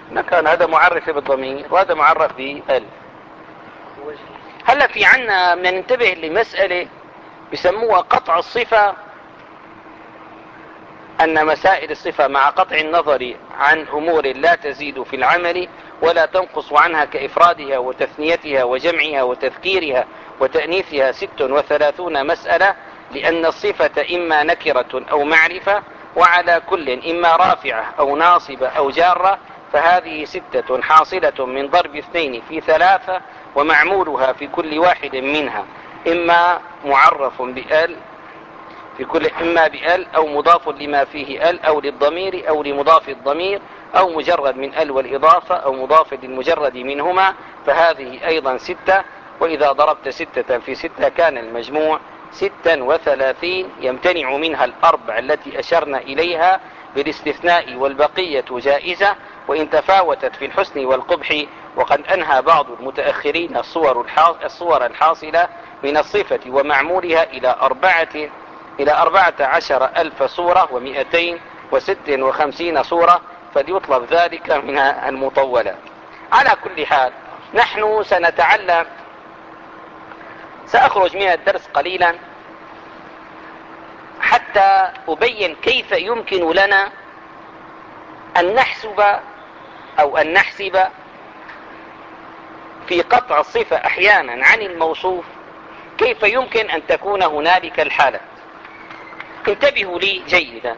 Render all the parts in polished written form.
كان هذا معرف بالضمير وهذا معرف بال. هلا في عنا بدنا ننتبه لمسألة بسموها قطع الصفة، أن مسائل الصفة مع قطع النظر عن أمور لا تزيد في العمل ولا تنقص عنها كإفرادها وتثنيتها وجمعها وتذكيرها وتأنيثها 36 مسألة، لأن الصفة إما نكرة أو معرفة، وعلى كل إما رافعة أو ناصبة أو جارة، فهذه 6 حاصلة من ضرب 2 في 3، ومعمولها في كل واحد منها إما معرف بأل في كل إما بأل أو مضاف لما فيه أل أو للضمير أو لمضاف الضمير أو مجرد من أل والإضافة أو مضاف للمجرد منهما، فهذه أيضا 6. وإذا ضربت 6 في 6 كان المجموع 36، يمتنع منها الأربع التي أشرنا إليها بالاستثناء، والبقية جائزة وإن تفاوتت في الحسن والقبح. وقد أنهى بعض المتأخرين الصور الحاصلة من الصفة ومعمولها إلى 14,000 صورة و256 صورة، فليطلب ذلك من المطولات. على كل حال نحن سنتعلم، سأخرج من الدرس قليلا حتى أبين كيف يمكن لنا أن نحسب أو أن نحسب في قطع الصفة أحيانا عن الموصوف كيف يمكن أن تكون هنالك الحالة. انتبهوا لي جيدا.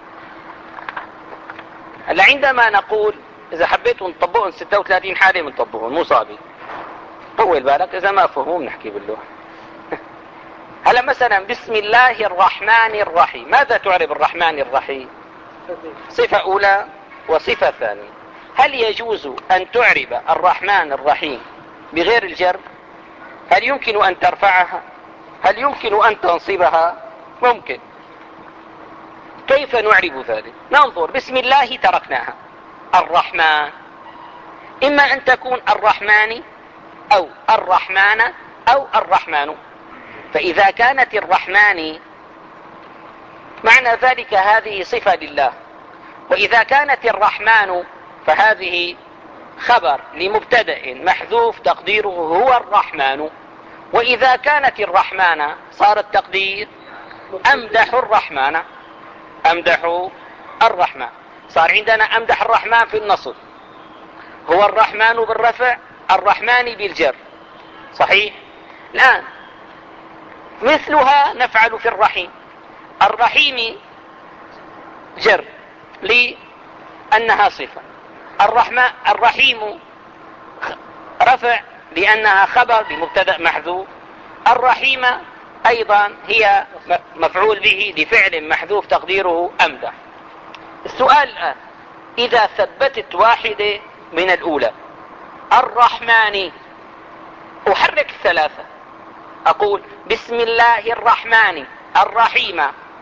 هلا عندما نقول إذا حبيتوا نطبقهم 36 حالة بنطبقهم، مو صعبين، طول بالك، إذا ما فهموا نحكي باللغة. هلا مثلا بسم الله الرحمن الرحيم، ماذا تعرب الرحمن الرحيم؟ صفة أولى وصفة ثانية. هل يجوز أن تعرب الرحمن الرحيم بغير الجر؟ هل يمكن أن ترفعها؟ هل يمكن أن تنصبها؟ ممكن. كيف نعرب ذلك؟ ننظر، بسم الله تركناها، الرحمن إما أن تكون الرحمن أو الرحمن أو الرحمن، فإذا كانت الرحمن معنى ذلك هذه صفة لله، وإذا كانت الرحمن فهذه خبر لمبتدأ محذوف تقديره هو الرحمن، وإذا كانت الرحمن صار التقدير أمدح الرحمن، أمدح الرحمن. صار عندنا أمدح الرحمن في النصب، هو الرحمن بالرفع، الرحمن بالجر، صحيح؟ الآن مثلها نفعل في الرحيم، الرحيم جر لأنها صفة، الرحيم رفع لأنها خبر لمبتدأ محذوف، الرحيمة أيضا هي مفعول به لفعل محذوف تقديره أمدح. السؤال الآن، إذا ثبتت واحدة من الأولى الرحمن، أحرك 3، أقول بسم الله الرحمن الرحيم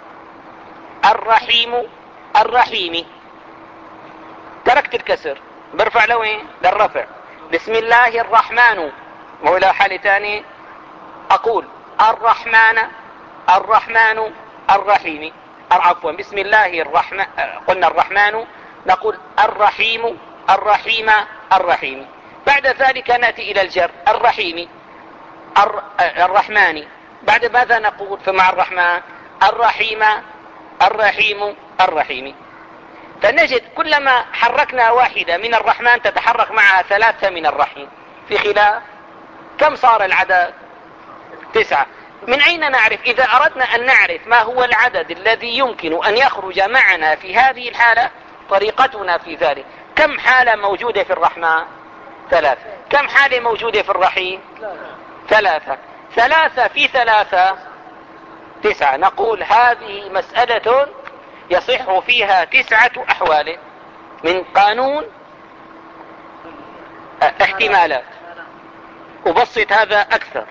الرحيم الرحيم، تركت الكسر، برفع لوين؟ للرفع. بسم الله الرحمن، ولا حالة ثانية أقول الرحمن الرحمن الرحيم، عفوا بسم الله الرحمن، قلنا الرحمن، نقول الرحيم الرحيم الرحيم. بعد ذلك نأتي إلى الجر، الرحيم الرحمن، بعد ماذا نقول فمع الرحمن؟ الرحيم الرحيم الرحيم. فنجد كلما حركنا واحدة من الرحمن تتحرك معها 3 من الرحيم، في خلاف كم صار العدد؟ 9. من أين نعرف؟ إذا أردنا أن نعرف ما هو العدد الذي يمكن أن يخرج معنا في هذه الحالة، طريقتنا في ذلك كم حالة موجودة في الرحمن؟ 3. كم حالة موجودة في الرحيم؟ 3. 3 في 3 9. نقول هذه مسألة يصح فيها 9 أحوال من قانون احتمالات. أبسط هذا أكثر،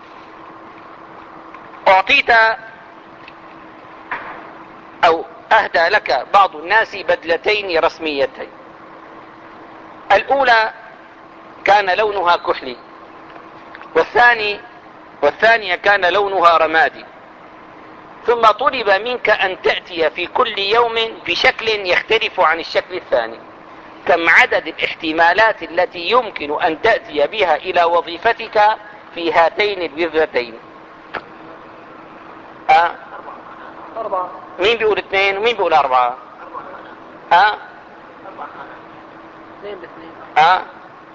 أعطيت أو أهدى لك بعض الناس بدلتين رسميتين، الأولى كان لونها كحلي، والثانية كان لونها رمادي، ثم طلب منك أن تأتي في كل يوم بشكل يختلف عن الشكل الثاني، كم عدد الاحتمالات التي يمكن أن تأتي بها إلى وظيفتك في هاتين الوظيفتين؟ أربعة. مين بيقول 2 ومين بيقول 4؟ 2 ب2.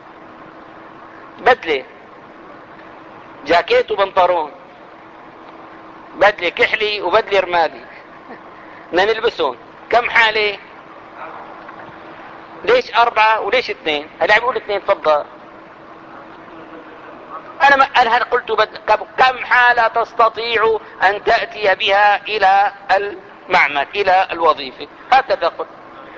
بدلة، جاكيت وبنطلون، بدلة كحلي وبدلة رمادي، بدنا نلبسهم كم حالة؟ ليش 4 وليش 2؟ هلا عم بيقول 2. تفضل. أنا قلت كم حالة تستطيع أن تأتي بها إلى المعمل، إلى الوظيفة، هكذا قلت.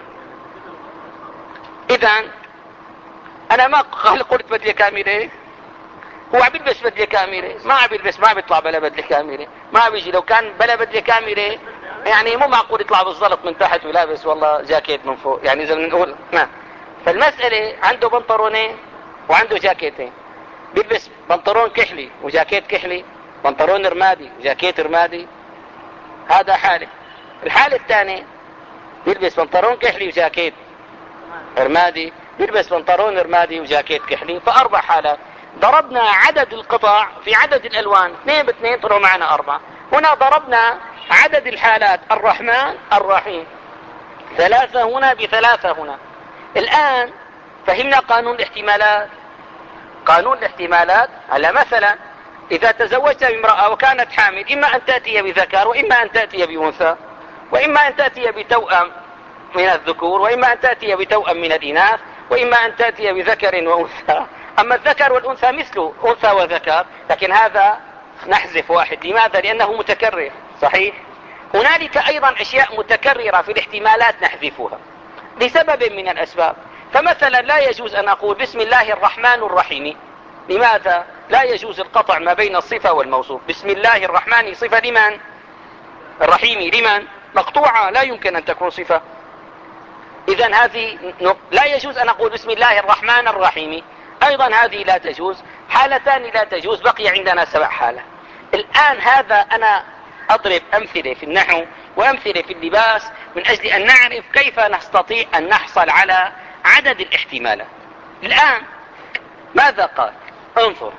إذن أنا ما قلت بدلة كاملة. هو عم بيلبس بدلة كاملة، ما عم بيلبس، ما عم بيطلع بلا بدلة كاملة، ما عم بيجي. لو كان بلا بدلة كاملة يعني مو معقول يطلع بالزلط من تحت ولابس والله جاكيت من فوق، يعني إذا بنقول ما. فالمسألة عنده بنطلونين وعنده جاكيتين، بيلبس بنطلون كحلي وجاكيت كحلي، بنطلون رمادي وجاكيت رمادي، هذا حالة. الحالة الثانية بيلبس بنطلون كحلي وجاكيت رمادي، بيلبس بنطلون رمادي وجاكيت كحلي، فأربع حالات. ضربنا عدد القطع في عدد الألوان، 2 ب2 طلعوا معنا 4. هنا ضربنا عدد الحالات، الرحمن الرحيم، 3 هنا ب3 هنا. الآن فهمنا قانون الاحتمالات. قانون الاحتمالات، هلا مثلا إذا تزوجت بامرأة وكانت حامل، إما أن تأتي بذكر وإما أن تأتي بأنثى، وإما أن تأتي بتوأم من الذكور وإما أن تأتي بتوأم من الإناث، وإما أن تأتي بذكر وأنثى. أما الذكر والأنثى مثله، أنثى وذكر، لكن هذا نحذف واحد. لماذا؟ لأنه متكرر. صحيح. هنالك أيضا أشياء متكررة في الاحتمالات نحذفها لسبب من الأسباب. فمثلا لا يجوز أن أقول بسم الله الرحمن الرحيم. لماذا؟ لا يجوز القطع ما بين الصفة والموصوف. بسم الله الرحمن صفة لمن؟ الرحيم لمن؟ مقطوعة، لا يمكن أن تكون صفة. إذن هذه لا يجوز أن أقول بسم الله الرحمن الرحيم، أيضا هذه لا تجوز. حالتان لا تجوز، بقي عندنا 7 حالة. الآن هذا أنا أضرب أمثلة في النحو وأمثلة في اللباس من أجل أن نعرف كيف نستطيع أن نحصل على عدد الاحتمالات. الآن ماذا قال؟ انظر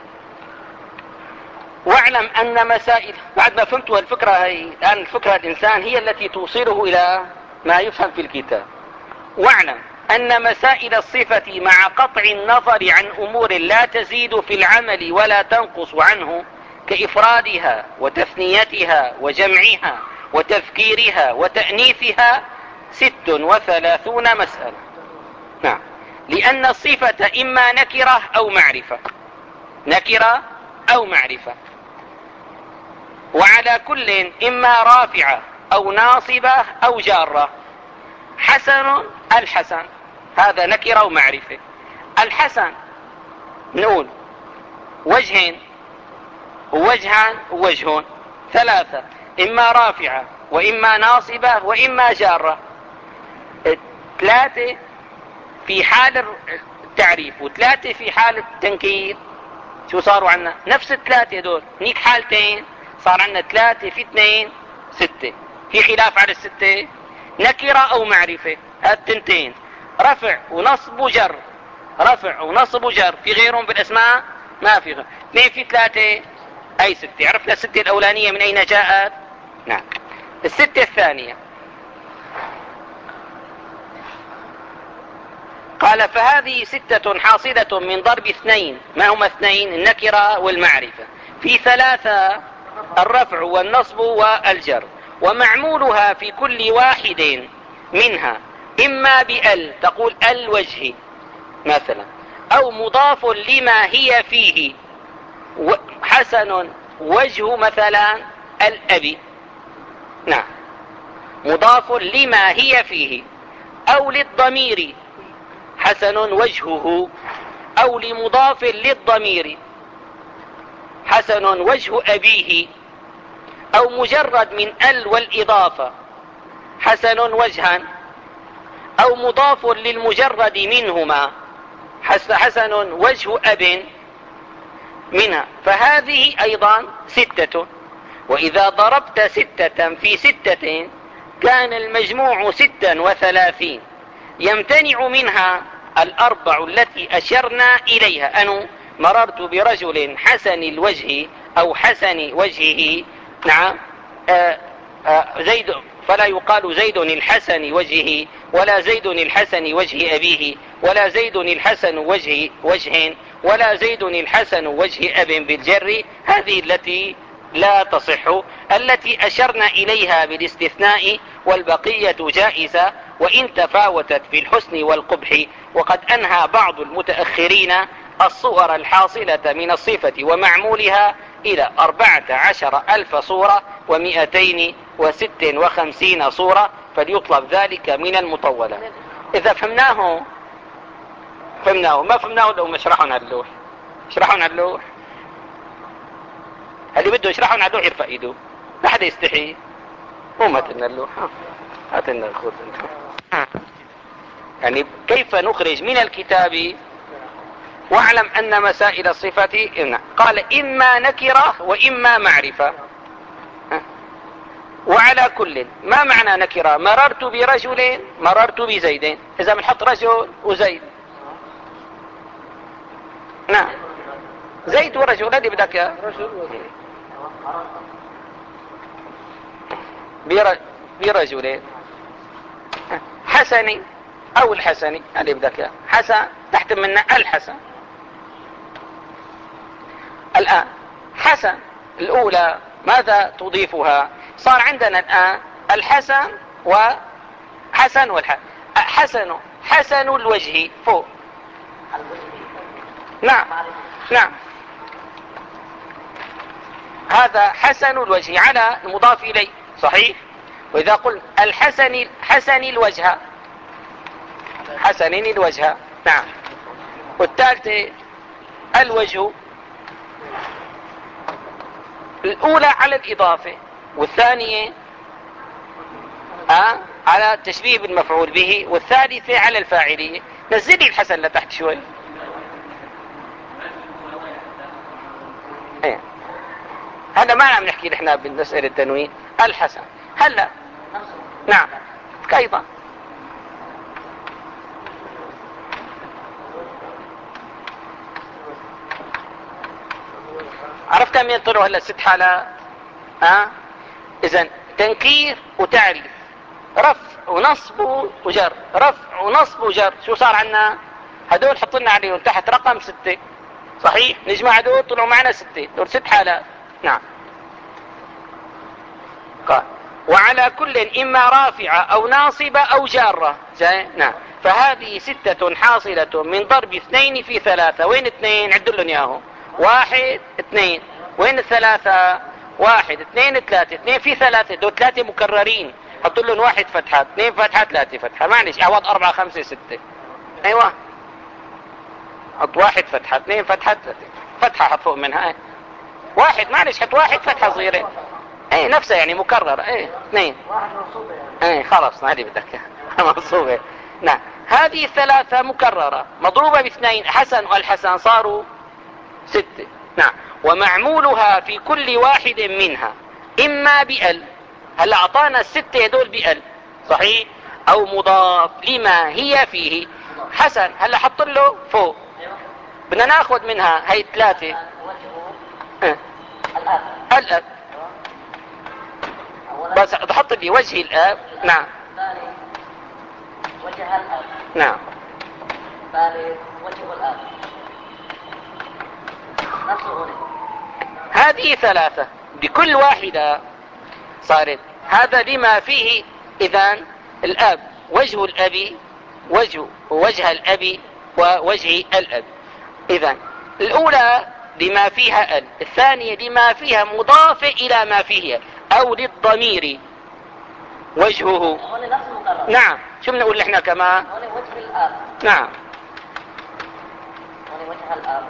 واعلم أن مسائل، بعد ما فهمت الفكرة هي الآن، الفكرة الإنسان هي التي توصله إلى ما يفهم في الكتاب. واعلم أن مسائل الصفة مع قطع النظر عن أمور لا تزيد في العمل ولا تنقص عنه، كإفرادها وتثنيتها وجمعها وتذكيرها وتأنيثها، 36 مسألة. نعم. لأن الصفة إما نكرة أو معرفة، نكرة أو معرفة، وعلى كل إما رافعة أو ناصبة أو جارة. حسن، الحسن هذا نكرة ومعرفة. الحسن نقول وجهين ووجهان ووجهون، 3، إما رافعة وإما ناصبة وإما جارة. 3 في حال التعريف و3 في حال التنكير. شو صاروا عنا؟ نفس 3 دول، هنيك حالتين صار عنا 3 في 2 6. في خلاف على 6. نكرة أو معرفة، التنتين رفع ونصب وجر، رفع ونصب وجر. في غيرهم بالأسماء؟ ما في غير. 2 في 3 أي 6. عرفنا 6 الأولانية من أين جاءت؟ نعم. 6 الثانية قال فهذه 6 حاصلة من ضرب 2. ما هما 2؟ النكرة والمعرفة. في 3 الرفع والنصب والجر، ومعمولها في كل واحد منها إما بأل، تقول الوجه مثلا، أو مضاف لما هي فيه. حسن وجه مثلا الأب، نعم، مضاف لما هي فيه، أو للضمير حسن وجهه، أو لمضاف للضمير حسن وجه أبيه، أو مجرد من ال والإضافة حسن وجها، أو مضاف للمجرد منهما حسن وجه أب منها. فهذه أيضا 6. وإذا ضربت 6 في 6 كان المجموع 36. يمتنع منها الأربع التي أشرنا إليها. أنا مررت برجل حسن الوجه أو حسن وجهه، نعم، زيد، فلا يقال زيد الحسن وجهه، ولا زيد الحسن وجه أبيه، ولا زيد الحسن وجه، ولا زيد الحسن وجه أب بالجر. هذه التي لا تصح. التي أشرنا إليها بالاستثناء والبقية جائزة وإن تفاوتت في الحسن والقبح. وقد أنهى بعض المتأخرين الصور الحاصلة من الصفة ومعمولها إلى 14,000 صورة و256 صورة، فليطلب ذلك من المطولة. إذا فهمناه ما فهمناه لو مشرحون على اللوح. اشرحون على اللوح، اللي بده يشرحون على اللوح يرفع ايده، لا حدا يستحي. مو ماتنا اللوح، هاتنا الخوذ. يعني كيف نخرج من الكتاب؟ واعلم أن مسائل الصفة قال إما نكرة وإما معرفة. وعلى كل، ما معنى نكرة؟ مررت برجل، مررت بزيد، إذا بنحط رجل وزيد، نعم، زيد ورجل، هذه بدك برجلين، حسن أو الحسن، هذه بدك حسن، تحت منا الحسن. الآن حسن الأولى ماذا تضيفها؟ صار عندنا الآن الحسن وحسن والحسن. حسن الوجه فوق، نعم نعم، هذا حسن الوجه على المضاف إليه، صحيح. وإذا قلت حسن الوجه، حسن الوجه، نعم. والثالثة الوجه، الأولى على الإضافة، والثانية على التشبيه بالمفعول به، والثالثة على الفاعلية. نزلي الحسن لتحت شوي. هذا ما عم نحكي نحن بالمسألة التنوين. الحسن هلا، نعم، أيضا عرفت من طلعوا هلا 6 حالات. إذن تنكير وتعريف، رفع ونصب وجر، رفع ونصب وجر. شو صار عنا؟ هدول حطلنا عليهم تحت رقم 6، صحيح. نجمع هدول طلعوا معنا 6، دول 6 حالات، نعم. قال وعلى كل إما رافعة أو ناصبة أو جارة، نعم. فهذه 6 حاصلة من ضرب 2 في 3. وين 2؟ عدوا لهم إياهم. 1 2. وين 3؟ 1 2 3. 2 في 3، دول 3 مكررين، حطوا لهم 1 فتحة، 2 فتحة، 3 فتحة، معلش اعوض 4 5 6. ايوه، حط 1 فتحة، 2 فتحة، 3 فتحة، حط فوق منها 1، معلش حط 1 فتحة صغيرة، نفسها يعني مكررة. 2 خلاص، هذه بدك منصوبة، نعم. هذه 3 مكررة مضروبة ب2، حسن والحسن صاروا 6، نعم. ومعمولها في كل واحد منها إما بأل، هلا أعطانا 6 هدول بأل، صحيح، أو مضاف لما هي فيه. حسن هلا حط له فوق، بدنا ناخذ منها هي 3. الأب، بس تحط لي وجه الأب، نعم، وجه الأب، نعم. ثالث وجه الأب، نفسه هنا. هذه 3 بكل واحدة صارت هذا لما فيه. إذن الأب، وجه الأب، وجه الأب ووجه الأب. إذن الأولى لما فيها ال، الثانية لما فيها مضافة إلى ما فيه أو للضمير وجهه، نعم. شو بنقول نحن كمان؟ وجه الأب، نعم، وجه الأب،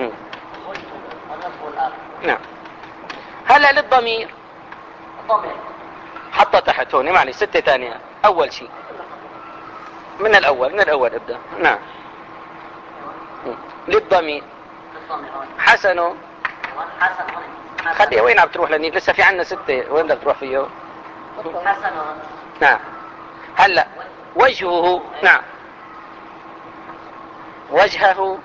وجه الأب، نعم. هلا للضمير، الضمير حطها تحت هون، معلش 6 ثانية. أول شيء من الأول ابدأ، نعم. للضمير حسن، خليها وين عم تروح؟ لاني لسه في عنا 6، وين بدك تروح فيه؟ حسن، نعم. هلا وجهه، نعم، وجهه،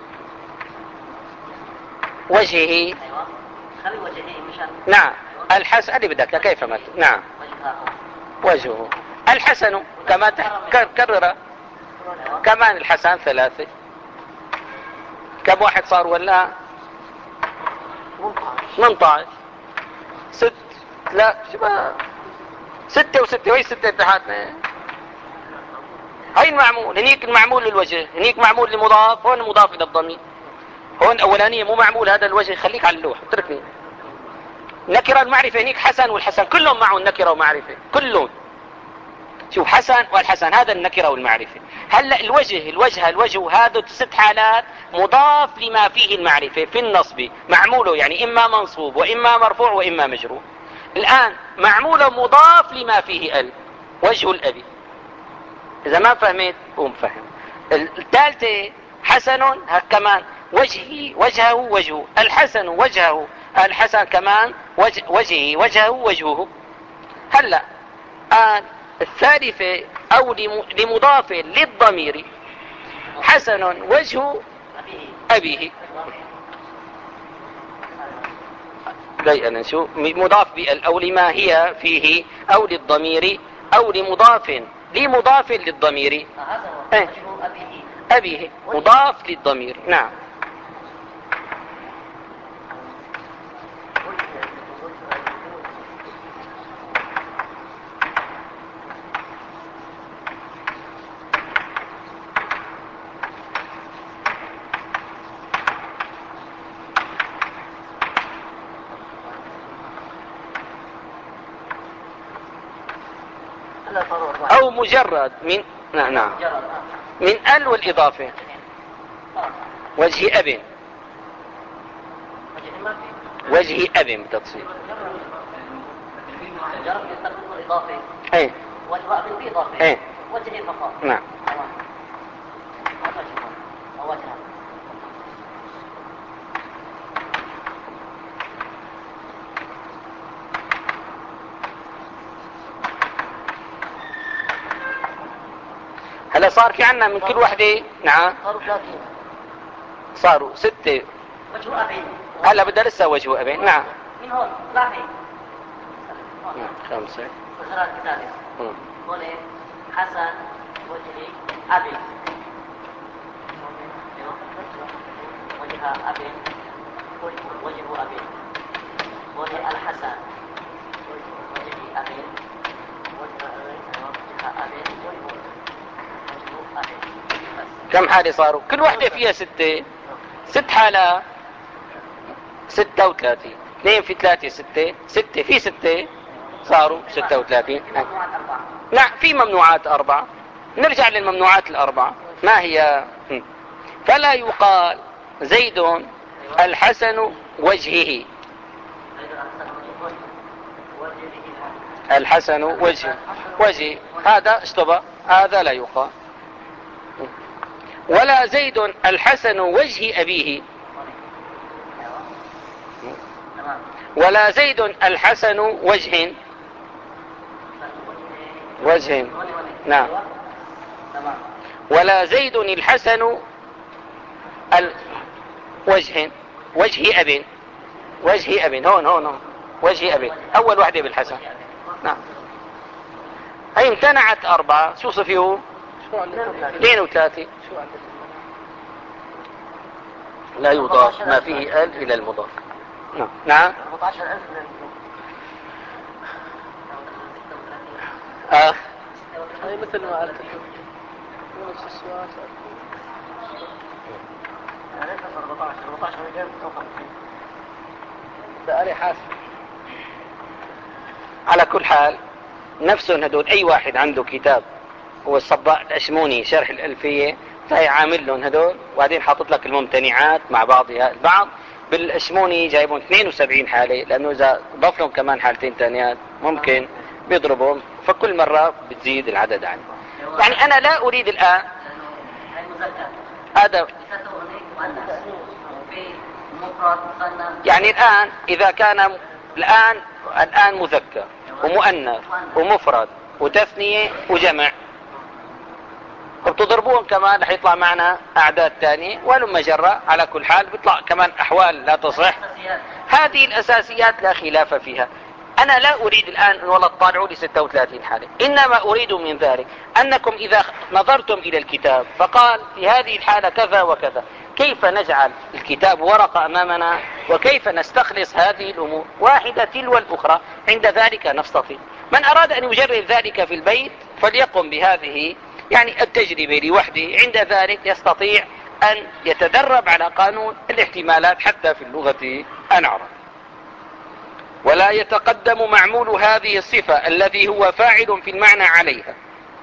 وجهه. ايوه خلي وجهه مشان. نعم الحسن اللي بدك كيف ما نعم وجهه الحسن كما كرر كمان الحسن 3. كم واحد صار ولا 18 6 لا شبه 6 و6 وهي 6 اتحادنا. هاي المعمول هنيك المعمول للوجه، هنيك معمول لمضاف، هون مضاف الى الضمير. هون اولانية مو معمول هذا الوجه، خليك على اللوح اتركني. نكرة المعرفة هنيك حسن والحسن كلهم معهم نكرة ومعرفة كلهم. شوف حسن والحسن هذا النكرة والمعرفة. هلا الوجه هذا 6 حالات مضاف لما فيه المعرفة في النصب معموله يعني اما منصوب واما مرفوع واما مجرور. الان معموله مضاف لما فيه وجه الابي. اذا ما فهمت قوم فهم. الثالثة حسن كمان وجهه الحسن وجهه الحسن كمان وجهه. هلا الثالثة او لمضاف للضمير حسن وجه ابيه. جاي انا شو مضاف او لما هي فيه او للضمير او لمضاف للضمير. هذا هو وجه ابيه مضاف للضمير. نعم او مجرد من نعم من والإضافة. وجه أب بتصير مجرد يستخدم الإضافة. ايه وجه أب بإضافة. ايه وجهه فقط. نعم. أو وجهه. هلا صار في عنا من كل وحدة. نعم صاروا 30. صاروا 6. وجه أبين. هلا بدها لسه وجه أبين. نعم من هون طلع هيك. 5. وزراء الثالث. هون حسن وجه أبي. وجه أبي. وجه أبي. هون الحسن وجه أبي. وجه أبي. كم حالة صاروا؟ كل وحدة فيها 6. 6 حالات 36. 2 في 3 6. 6 في 6 صاروا 36. نعم في ممنوعات 4. نرجع للممنوعات الأربعة. ما هي؟ فلا يقال زيد الحسن وجهه. الحسن وجه هذا اشتبه، هذا لا يقال. ولا زيد الحسن وجه أبيه. ولا زيد الحسن وجه. نعم. ولا زيد الحسن وجه أب. هون وجه أب أول واحدة بالحسن. نعم. هي امتنعت 4. شو صفيه؟ 2 و3. لا يضاف ما فيه إلى المضاف. نعم 14,000 هاي مثل ما قلت نفس السؤال. يعني 14 غير 56. بقالي حاسب. على كل حال نفسهم هدول اي واحد عنده كتاب هو الصباح الاشموني شرح الالفية فهي عامل لهم هدول، وبعدين حاطط لك الممتنعات مع بعضها البعض. بالاشموني جايبهم 72 حالة، لانه اذا ضاف لهم كمان حالتين تانيات ممكن بيضربهم، فكل مرة بتزيد العدد عنه. يعني انا لا اريد الان هذا يعني الان اذا كان الان مذكر ومؤنث ومفرد وتثنية وجمع وبتضربوهم كمان رح يطلع معنا اعداد ثانيه، ولما جرى على كل حال بيطلع كمان احوال لا تصح. هذه الاساسيات لا خلاف فيها. انا لا اريد الان ان والله تطالعوا لي 36 حالة، انما اريد من ذلك انكم اذا نظرتم الى الكتاب فقال في هذه الحالة كذا وكذا، كيف نجعل الكتاب ورقة امامنا وكيف نستخلص هذه الامور واحدة تلو الاخرى، عند ذلك نستطيع. من اراد ان يجرب ذلك في البيت فليقم بهذه يعني التجربة لوحده، عند ذلك يستطيع ان يتدرب على قانون الاحتمالات حتى في اللغة العربية. ولا يتقدم معمول هذه الصفة الذي هو فاعل في المعنى عليها.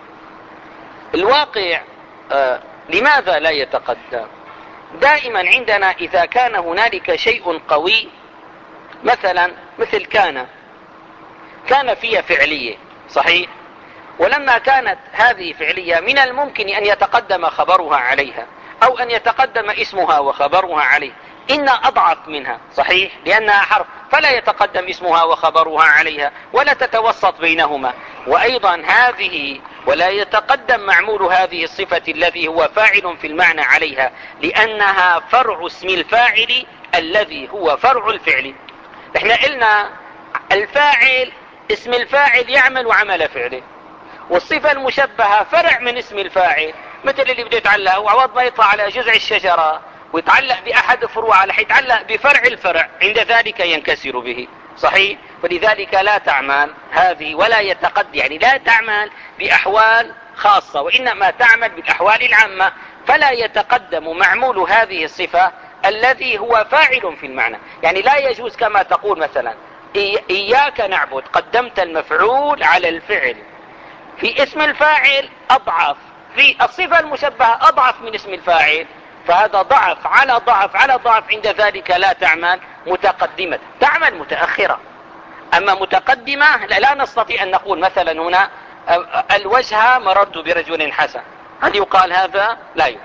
الواقع لماذا لا يتقدم؟ دائما عندنا إذا كان هنالك شيء قوي، مثلا مثل كان فيها فعلية صحيح، ولما كانت هذه فعلية من الممكن أن يتقدم خبرها عليها أو أن يتقدم اسمها وخبرها عليه، إن أضعف منها صحيح لأنها حرف، فلا يتقدم اسمها وخبرها عليها ولا تتوسط بينهما. وأيضا هذه ولا يتقدم معمول هذه الصفة الذي هو فاعل في المعنى عليها، لأنها فرع اسم الفاعل الذي هو فرع الفعل. احنا قلنا الفاعل اسم الفاعل يعمل عمل فعله، والصفة المشبهة فرع من اسم الفاعل، مثل اللي بده يتعلق وعوض ما يطلع على جذع الشجرة ويتعلق بأحد فروعها رح يتعلق بفرع الفرع، عند ذلك ينكسر به صحيح. ولذلك لا تعمل هذه ولا يتقد يعني لا تعمل بأحوال خاصة، وإنما تعمل بالأحوال العامة. فلا يتقدم معمول هذه الصفة الذي هو فاعل في المعنى، يعني لا يجوز كما تقول مثلا إياك نعبد، قدمت المفعول على الفعل، في اسم الفاعل أضعف، في الصفة المشبهة أضعف من اسم الفاعل، فهذا ضعف على ضعف على ضعف، عند ذلك لا تعمل متقدمة، تعمل متأخرة. أما متقدمة لا نستطيع أن نقول مثلا هنا الوجه مررت برجل حسن، هل يقال هذا؟ لا يقال.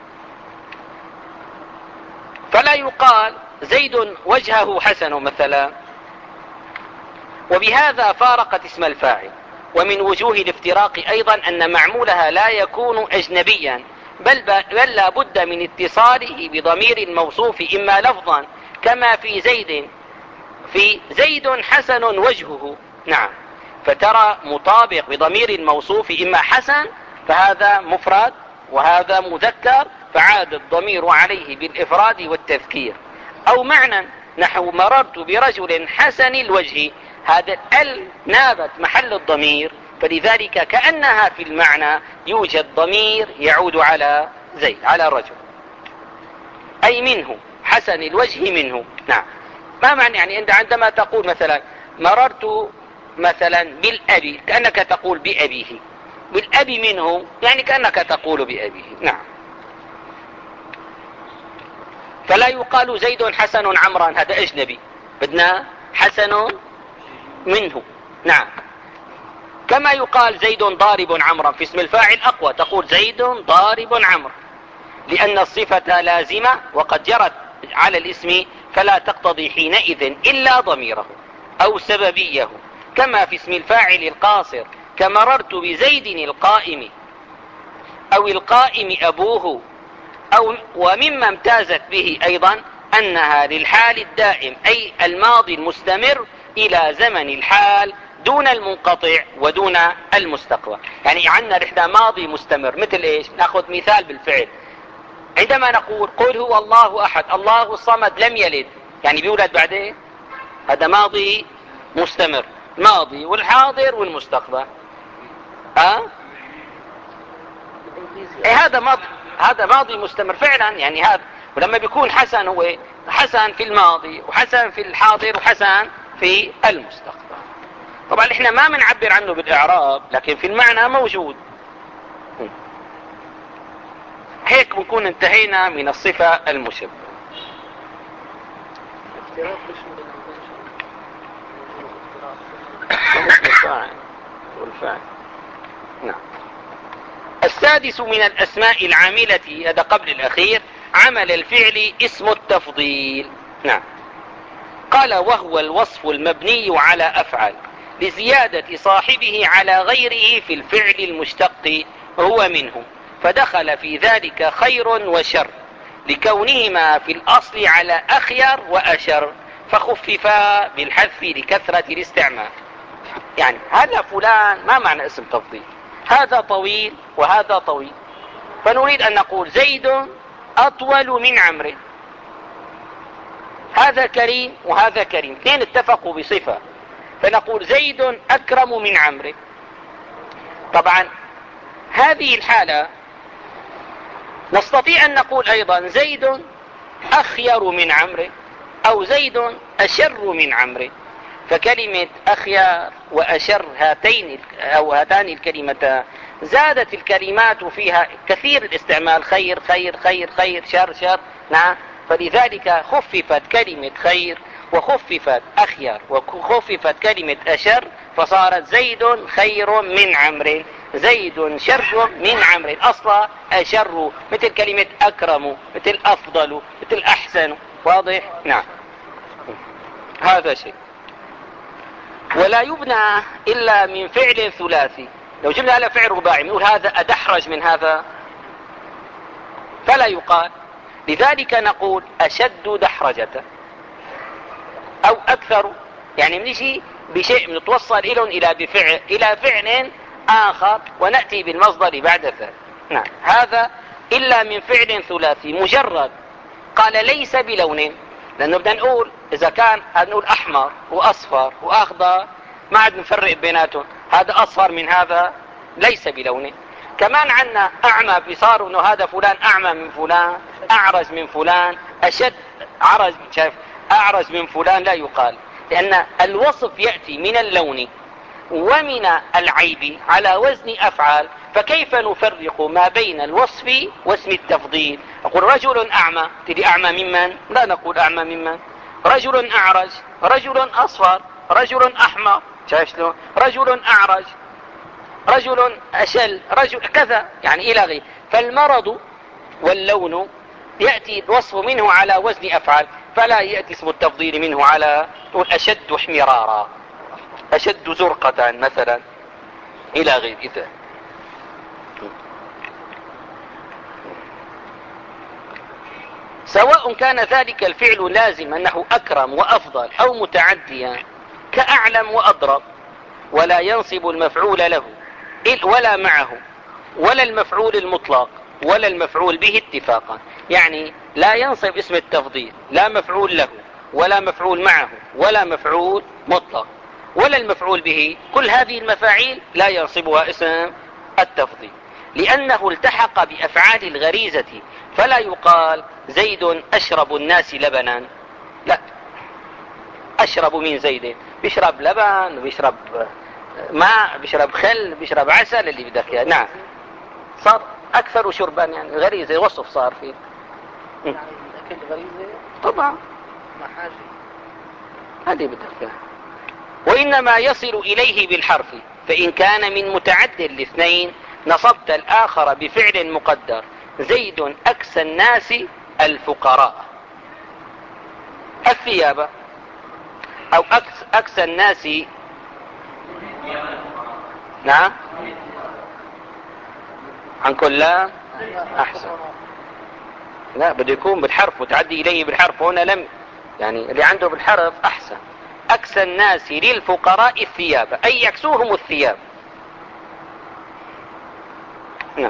فلا يقال زيد وجهه حسن مثلا، وبهذا فارقت اسم الفاعل. ومن وجوه الافتراق أيضا أن معمولها لا يكون أجنبيا، بل لا بد من اتصاله بضمير الموصوف إما لفظا كما في زيد حسن وجهه، نعم، فترى مطابق بضمير الموصوف إما حسن فهذا مفرد وهذا مذكر فعاد الضمير عليه بالإفراد والتذكير، أو معنى نحو مررت برجل حسن الوجه، هذا ال نابت محل الضمير، فلذلك كأنها في المعنى يوجد ضمير يعود على زيد على الرجل، أي منه حسن الوجه منه. نعم، ما معنى يعني عندما تقول مثلا مررت مثلا بالأبي كأنك تقول بأبيه، بالأب منه يعني كأنك تقول بأبيه. نعم، فلا يقال زيد حسن عمرا، هذا أجنبي، بدنا حسن منه. نعم، كما يقال زيد ضارب عمرا، في اسم الفاعل أقوى، تقول زيد ضارب عمرو، لأن الصفة لازمة وقد جرت على الاسم فلا تقتضي حينئذ إلا ضميره أو سببيه، كما في اسم الفاعل القاصر كمررت بزيد القائم أو القائم أبوه، أو ومما امتازت به أيضا أنها للحال الدائم أي الماضي المستمر إلى زمن الحال دون المنقطع ودون المستقبل. يعني عندنا نحن ماضي مستمر، مثل ايش؟ ناخذ مثال بالفعل، عندما نقول قل هو الله أحد الله الصمد لم يلد، يعني بيولد بعدين، هذا ماضي مستمر، ماضي والحاضر والمستقبل. هذا ماضي مستمر فعلا، يعني هذا. ولما بيكون حسن هو حسن في الماضي وحسن في الحاضر وحسن في المستقبل. طبعا احنا ما بنعبر عنه بالاعراب، لكن في المعنى موجود. هيك بنكون انتهينا من الصفة المشبهة. والفاعل. نعم. السادس من الأسماء العاملة، هذا قبل الأخير، عمل الفعل اسم التفضيل. نعم، قال وهو الوصف المبني على أفعل لزيادة صاحبه على غيره في الفعل المشتق هو منه. فدخل في ذلك خير وشر لكونهما في الأصل على أخير وأشر، فخففا بالحذف لكثرة الاستعمال. يعني هذا فلان ما معنى اسم تفضيل، هذا طويل وهذا طويل، فنريد أن نقول زيد أطول من عمرو، هذا كريم وهذا كريم، اثنين اتفقوا بصفة، فنقول زيد أكرم من عمرو. طبعا هذه الحالة نستطيع أن نقول أيضا زيد أخير من عمرو أو زيد أشر من عمرو، فكلمة أخيار وأشر هاتان الكلمتان زادت الكلمات فيها كثير الاستعمال، خير خير خير خير، شر شر، نعم. فلذلك خففت كلمة خير وخففت أخيار وخففت كلمة أشر، فصارت زيد خير من عمرو، زيد شر من عمرو. أصلا أشر مثل كلمة أكرم، مثل أفضل، مثل أحسن. واضح؟ نعم. هذا شيء. ولا يبنى إلا من فعل ثلاثي. لو جبنا على فعل رباعي نقول هذا أدحرج من هذا، فلا يقال. لذلك نقول أشد دحرجة أو أكثر، يعني بنجي بشيء نتوصل إلى فعل آخر ونأتي بالمصدر بعد ذلك. نعم. هذا إلا من فعل ثلاثي مجرد. قال ليس بلون، لأنه بدنا نقول إذا كان نقول أحمر وأصفر وأخضر ما عاد نفرق بيناتهم، هذا أصفر من هذا ليس بلونه. كمان عنا أعمى، بصار إنه هذا فلان أعمى من فلان، أعرج من فلان، أشد عرج، شايف، أعرج من فلان، لا يقال، لأن الوصف يأتي من اللون ومن العيب على وزن أفعال، فكيف نفرق ما بين الوصف واسم التفضيل؟ أقول رجل أعمى، تدي أعمى ممن؟ لا نقول أعمى ممن. رجل أعرج، رجل أصفر، رجل أحمر، شايف شلون؟ رجل أعرج، رجل أشل، رجل كذا، يعني إلى غير. فالمرض واللون يأتي الوصف منه على وزن أفعال، فلا يأتي اسم التفضيل منه على أشد احمرارا، أشد زرقة مثلا، إلى غير ذلك. سواء كان ذلك الفعل لازم أنه أكرم وأفضل أو متعديا كأعلم وأضرب، ولا ينصب المفعول له ولا معه ولا المفعول المطلق ولا المفعول به اتفاقا. يعني لا ينصب اسم التفضيل لا مفعول له ولا مفعول معه ولا مفعول مطلق ولا المفعول به، كل هذه المفاعيل لا ينصبها اسم التفضيل، لأنه التحق بأفعال الغريزة، فلا يقال زيد أشرب الناس لبنا، لا، أشرب من زيد، بيشرب لبن، بيشرب ماء، بيشرب خل، بيشرب عسل، اللي بدك اياه. نعم، صار أكثر شربا، يعني غريزة وصف صار فيه. يعني الأكل غريزة طبعا مع حاجة، هذه بدك اياه. وإنما يصل إليه بالحرف، فإن كان من متعد الاثنين نصبت الآخر بفعل مقدر، زيد أكسى الناس الفقراء الثياب، أو أكسى الناس. نعم، عن كل لا أحسن، لا بده يكون بالحرف، وتعدي إليه بالحرف، هنا لم، يعني اللي عنده بالحرف أحسن. أكسى الناس للفقراء الثياب، أي يكسوهم الثياب. نعم.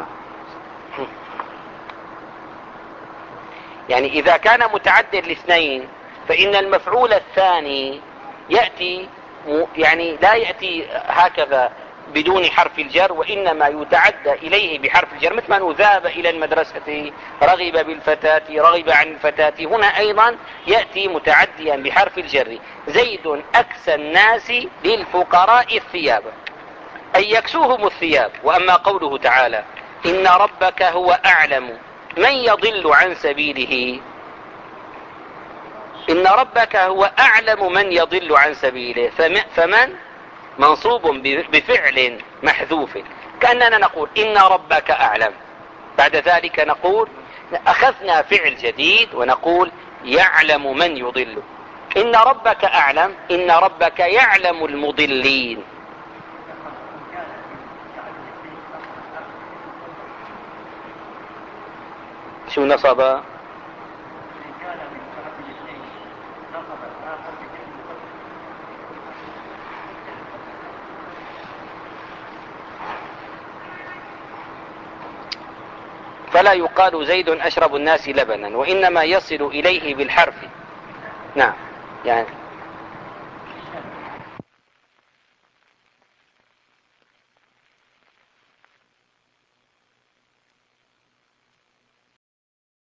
يعني إذا كان متعدد الاثنين فإن المفعول الثاني يأتي، يعني لا يأتي هكذا بدون حرف الجر، وإنما يتعدى إليه بحرف الجر، مثل ما ذهب إلى المدرسة، رغب بالفتاة، رغب عن الفتاة، هنا أيضا يأتي متعديا بحرف الجر. زيد أكسى الناس للفقراء الثياب، أي يكسوهم الثياب. وأما قوله تعالى إن ربك هو أعلم من يضل عن سبيله، إن ربك هو أعلم من يضل عن سبيله، فمن منصوب بفعل محذوف، كأننا نقول إن ربك أعلم، بعد ذلك نقول أخذنا فعل جديد ونقول يعلم من يضل. إن ربك أعلم، إن ربك يعلم المضلين. شو نصب؟ إن كان من طرف الاثنين نصب الآخر باسم القدر. فلا يقال زيد أشرب الناس لبنا، وإنما يصل إليه بالحرف. نعم، يعني